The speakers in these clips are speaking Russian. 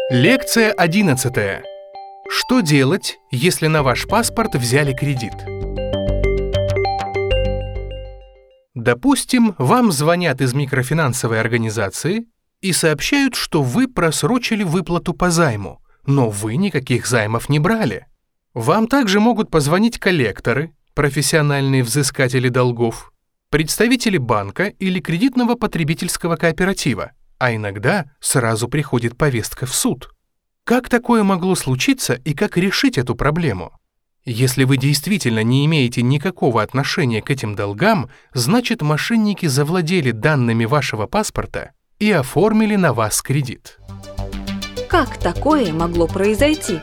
Лекция 11. Что делать, если на ваш паспорт взяли кредит? Допустим, вам звонят из микрофинансовой организации и сообщают, что вы просрочили выплату по займу, но вы никаких займов не брали. Вам также могут позвонить коллекторы, профессиональные взыскатели долгов, представители банка или кредитного потребительского кооператива, а иногда сразу приходит повестка в суд. Как такое могло случиться и как решить эту проблему? Если вы действительно не имеете никакого отношения к этим долгам, значит, мошенники завладели данными вашего паспорта и оформили на вас кредит. Как такое могло произойти?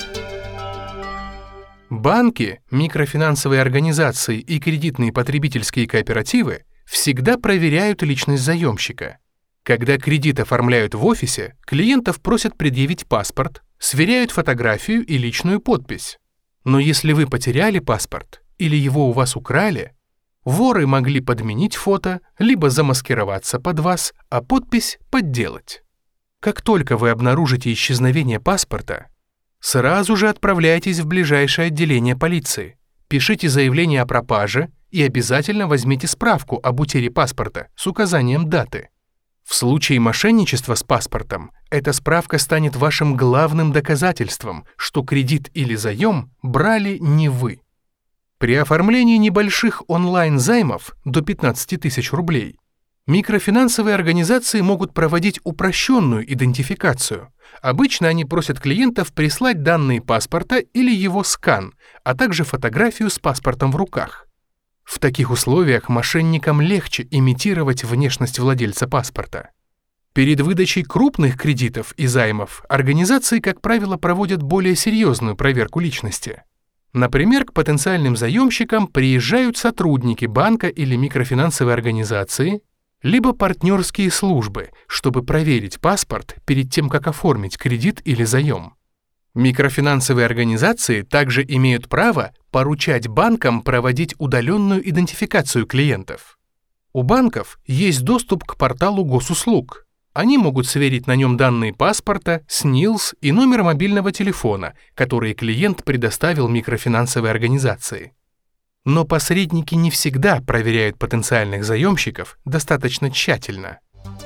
Банки, микрофинансовые организации и кредитные потребительские кооперативы всегда проверяют личность заемщика. Когда кредит оформляют в офисе, клиентов просят предъявить паспорт, сверяют фотографию и личную подпись. Но если вы потеряли паспорт или его у вас украли, воры могли подменить фото, либо замаскироваться под вас, а подпись подделать. Как только вы обнаружите исчезновение паспорта, сразу же отправляйтесь в ближайшее отделение полиции, пишите заявление о пропаже и обязательно возьмите справку об утере паспорта с указанием даты. В случае мошенничества с паспортом, эта справка станет вашим главным доказательством, что кредит или заем брали не вы. При оформлении небольших онлайн-займов до 15 тысяч рублей микрофинансовые организации могут проводить упрощенную идентификацию. Обычно они просят клиентов прислать данные паспорта или его скан, а также фотографию с паспортом в руках. В таких условиях мошенникам легче имитировать внешность владельца паспорта. Перед выдачей крупных кредитов и займов организации, как правило, проводят более серьезную проверку личности. Например, к потенциальным заемщикам приезжают сотрудники банка или микрофинансовой организации, либо партнерские службы, чтобы проверить паспорт перед тем, как оформить кредит или заем. Микрофинансовые организации также имеют право поручать банкам проводить удаленную идентификацию клиентов. У банков есть доступ к порталу госуслуг. Они могут сверить на нем данные паспорта, СНИЛС и номер мобильного телефона, которые клиент предоставил микрофинансовой организации. Но посредники не всегда проверяют потенциальных заемщиков достаточно тщательно.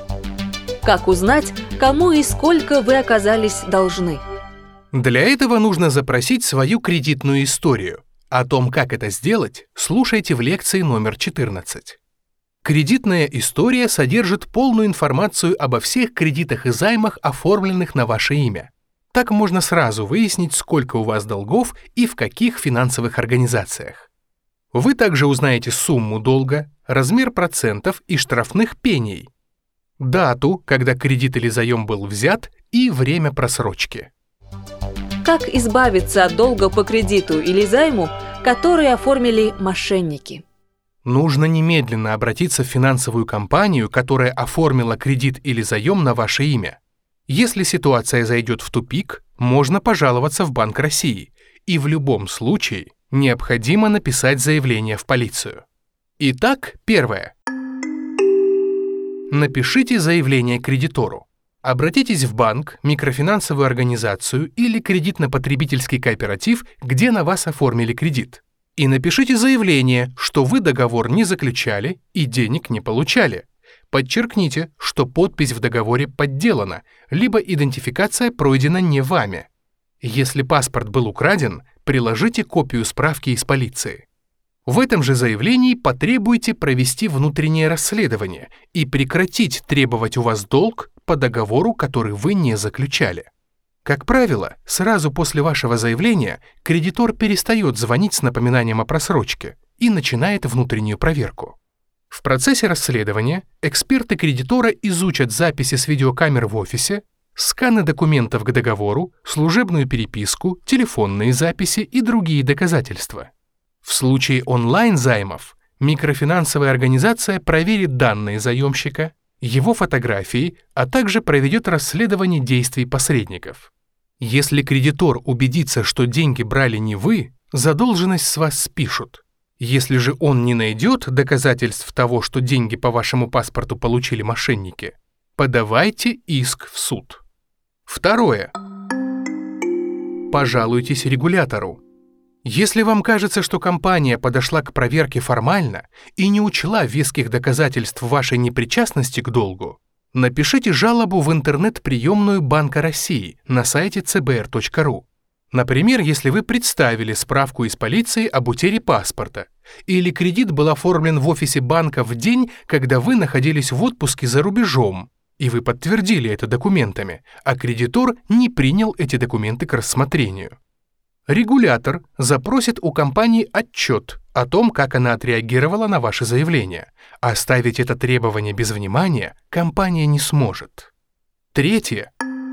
Как узнать, кому и сколько вы оказались должны? Для этого нужно запросить свою кредитную историю. О том, как это сделать, слушайте в лекции номер 14. Кредитная история содержит полную информацию обо всех кредитах и займах, оформленных на ваше имя. Так можно сразу выяснить, сколько у вас долгов и в каких финансовых организациях. Вы также узнаете сумму долга, размер процентов и штрафных пений, дату, когда кредит или заем был взят, и время просрочки. Как избавиться от долга по кредиту или займу, который оформили мошенники? Нужно немедленно обратиться в финансовую компанию, которая оформила кредит или заем на ваше имя. Если ситуация зайдет в тупик, можно пожаловаться в Банк России, и в любом случае необходимо написать заявление в полицию. Итак, первое. Напишите заявление кредитору. Обратитесь в банк, микрофинансовую организацию или кредитно-потребительский кооператив, где на вас оформили кредит. И напишите заявление, что вы договор не заключали и денег не получали. Подчеркните, что подпись в договоре подделана, либо идентификация пройдена не вами. Если паспорт был украден, приложите копию справки из полиции. В этом же заявлении потребуйте провести внутреннее расследование и прекратить требовать у вас долг по договору, который вы не заключали. Как правило, сразу после вашего заявления кредитор перестает звонить с напоминанием о просрочке и начинает внутреннюю проверку. В процессе расследования эксперты кредитора изучат записи с видеокамер в офисе, сканы документов к договору, служебную переписку, телефонные записи и другие доказательства. В случае онлайн-займов микрофинансовая организация проверит данные заемщика, его фотографии, а также проведет расследование действий посредников. Если кредитор убедится, что деньги брали не вы, задолженность с вас спишут. Если же он не найдет доказательств того, что деньги по вашему паспорту получили мошенники, подавайте иск в суд. Второе. Пожалуйтесь регулятору. Если вам кажется, что компания подошла к проверке формально и не учла веских доказательств вашей непричастности к долгу, напишите жалобу в интернет-приемную Банка России на сайте cbr.ru. Например, если вы представили справку из полиции об утере паспорта, или кредит был оформлен в офисе банка в день, когда вы находились в отпуске за рубежом, и вы подтвердили это документами, а кредитор не принял эти документы к рассмотрению. Регулятор запросит у компании отчет о том, как она отреагировала на ваше заявление. Оставить это требование без внимания компания не сможет. Третье.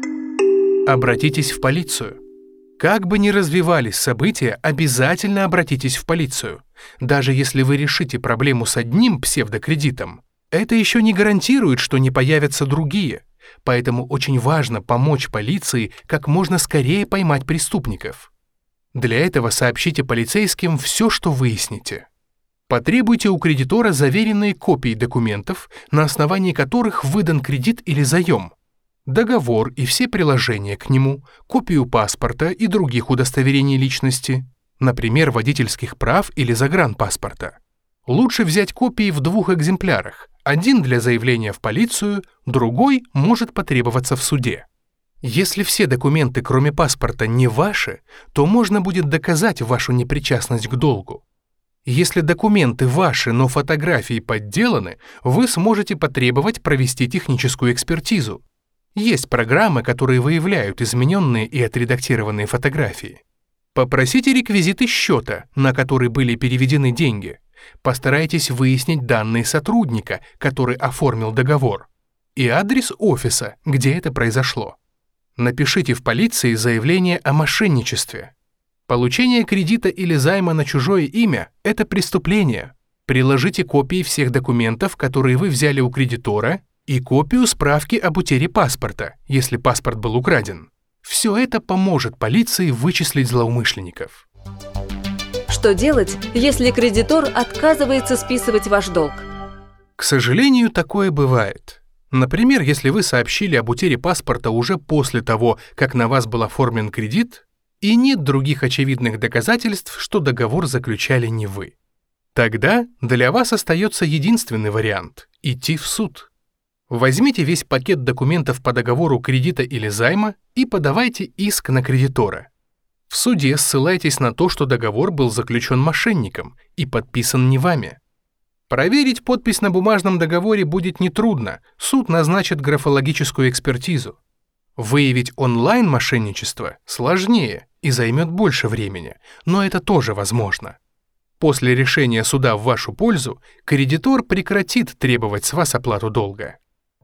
Обратитесь в полицию. Как бы ни развивались события, обязательно обратитесь в полицию. Даже если вы решите проблему с одним псевдокредитом, это еще не гарантирует, что не появятся другие. Поэтому очень важно помочь полиции как можно скорее поймать преступников. Для этого сообщите полицейским все, что выясните. Потребуйте у кредитора заверенные копии документов, на основании которых выдан кредит или заем, договор и все приложения к нему, копию паспорта и других удостоверений личности, например, водительских прав или загранпаспорта. Лучше взять копии в 2 экземплярах, один для заявления в полицию, другой может потребоваться в суде. Если все документы, кроме паспорта, не ваши, то можно будет доказать вашу непричастность к долгу. Если документы ваши, но фотографии подделаны, вы сможете потребовать провести техническую экспертизу. Есть программы, которые выявляют измененные и отредактированные фотографии. Попросите реквизиты счета, на который были переведены деньги. Постарайтесь выяснить данные сотрудника, который оформил договор, и адрес офиса, где это произошло. Напишите в полиции заявление о мошенничестве. Получение кредита или займа на чужое имя – это преступление. Приложите копии всех документов, которые вы взяли у кредитора, и копию справки об утере паспорта, если паспорт был украден. Все это поможет полиции вычислить злоумышленников. Что делать, если кредитор отказывается списывать ваш долг? К сожалению, такое бывает. Например, если вы сообщили об утере паспорта уже после того, как на вас был оформлен кредит, и нет других очевидных доказательств, что договор заключали не вы. Тогда для вас остается единственный вариант – идти в суд. Возьмите весь пакет документов по договору кредита или займа и подавайте иск на кредитора. В суде ссылайтесь на то, что договор был заключен мошенником и подписан не вами. Проверить подпись на бумажном договоре будет нетрудно, суд назначит графологическую экспертизу. Выявить онлайн-мошенничество сложнее и займет больше времени, но это тоже возможно. После решения суда в вашу пользу кредитор прекратит требовать с вас оплату долга.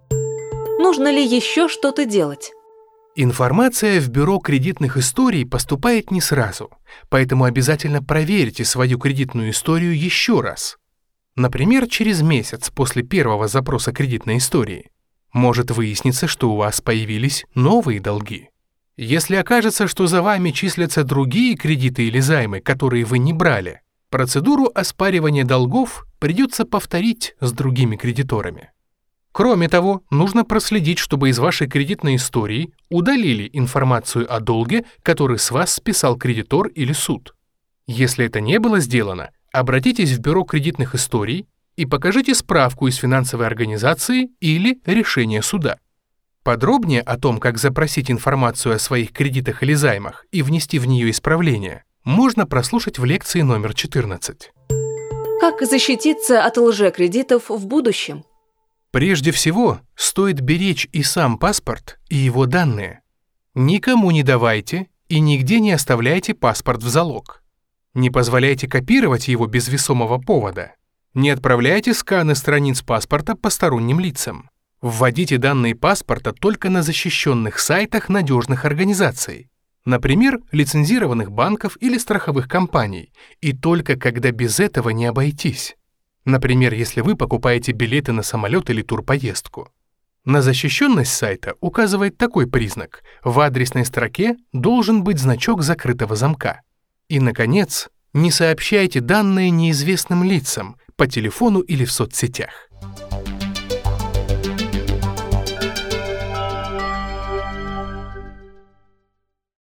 Нужно ли еще что-то делать? Информация в бюро кредитных историй поступает не сразу, поэтому обязательно проверьте свою кредитную историю еще раз. Например, через месяц после первого запроса кредитной истории. Может выясниться, что у вас появились новые долги. Если окажется, что за вами числятся другие кредиты или займы, которые вы не брали, процедуру оспаривания долгов придется повторить с другими кредиторами. Кроме того, нужно проследить, чтобы из вашей кредитной истории удалили информацию о долге, который с вас списал кредитор или суд. Если это не было сделано, обратитесь в бюро кредитных историй и покажите справку из финансовой организации или решение суда. Подробнее о том, как запросить информацию о своих кредитах или займах и внести в нее исправления, можно прослушать в лекции номер 14. Как защититься от лжекредитов в будущем? Прежде всего, стоит беречь и сам паспорт, и его данные. Никому не давайте и нигде не оставляйте паспорт в залог. Не позволяйте копировать его без весомого повода. Не отправляйте сканы страниц паспорта посторонним лицам. Вводите данные паспорта только на защищенных сайтах надежных организаций, например, лицензированных банков или страховых компаний, и только когда без этого не обойтись. Например, если вы покупаете билеты на самолет или турпоездку. На защищенность сайта указывает такой признак: в адресной строке должен быть значок закрытого замка. И, наконец, не сообщайте данные неизвестным лицам по телефону или в соцсетях.